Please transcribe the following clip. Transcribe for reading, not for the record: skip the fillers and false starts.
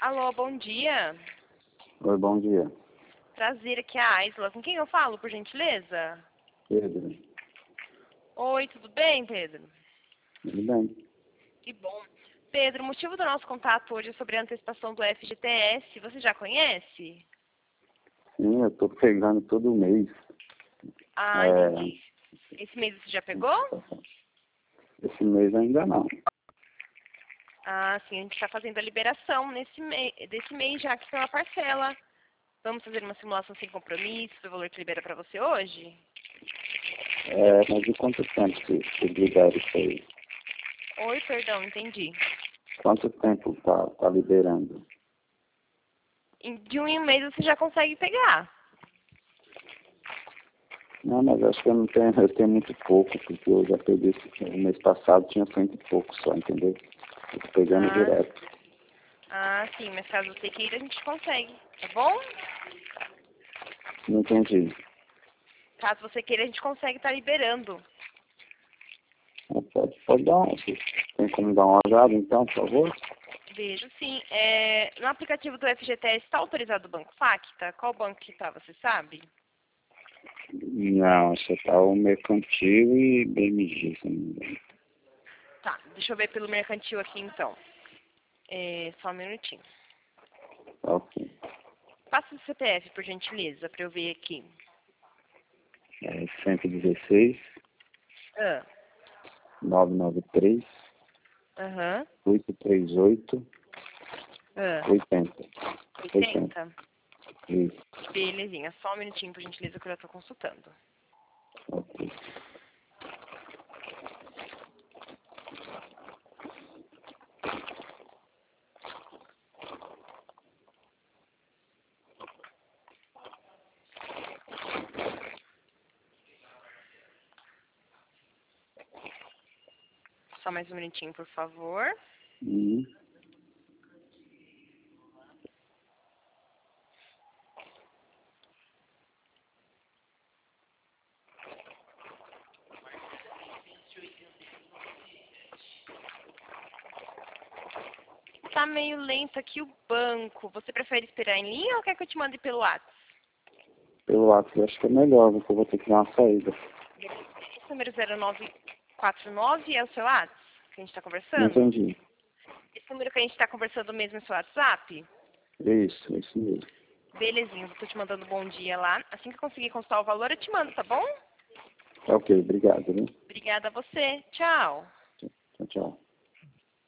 Alô, bom dia. Oi, bom dia. Prazer, aqui é a Aisla. Com quem eu falo, por gentileza? Pedro, Oi, tudo bem, Pedro? tudo bem? Que bom. Pedro, o motivo do nosso contato hoje é sobre a antecipação do FGTS. Você já conhece? Sim, eu tô pegando todo mês. Ah, entendi. Esse mês você já pegou? Esse mês ainda não. Ah, sim, a gente está fazendo a liberação desse mês já que tem uma parcela. Vamos fazer uma simulação sem compromisso do valor que libera para você hoje? Mas de quanto tempo que libera isso aí? Oi, perdão, entendi. Quanto tempo tá liberando? De um em um mês você já consegue pegar. Não, mas acho que eu tenho muito pouco, porque eu já peguei no mês passado, tinha 100 e pouco só, entendeu? Eu tô pegando direto. Ah, sim, mas caso você queira, a gente consegue, tá bom? Não entendi. Caso você queira, a gente consegue estar liberando. Pode dar tem como dar uma olhada então, por favor? Vejo, sim. No aplicativo do FGTS está autorizado o Banco Facta? Qual banco que tá, você sabe? Não, acho que tá o Mercantil e BMG, se não me engano. Tá, deixa eu ver pelo mercantil aqui, então. Só um minutinho. Ok. Passa o CPF, por gentileza, para eu ver aqui. 116 Ah, 993 aham, 838 ah, 80. 80? Isso. Belezinha, só um minutinho, por gentileza, que eu já estou consultando. Ok. Só mais um minutinho, por favor. Uhum. Tá meio lento aqui o banco. Você prefere esperar em linha ou quer que eu te mande pelo WhatsApp? Pelo WhatsApp acho que é melhor, porque eu vou ter que dar uma saída. Esse número 0949 é o seu WhatsApp que a gente está Não conversando? entendi. Esse número que a gente está conversando mesmo é o seu WhatsApp? Isso mesmo. Belezinha, eu tô te mandando bom dia lá. Assim que eu conseguir consultar o valor, eu te mando, tá bom? Ok, obrigado, né? Obrigada a você. Tchau. Tchau, tchau.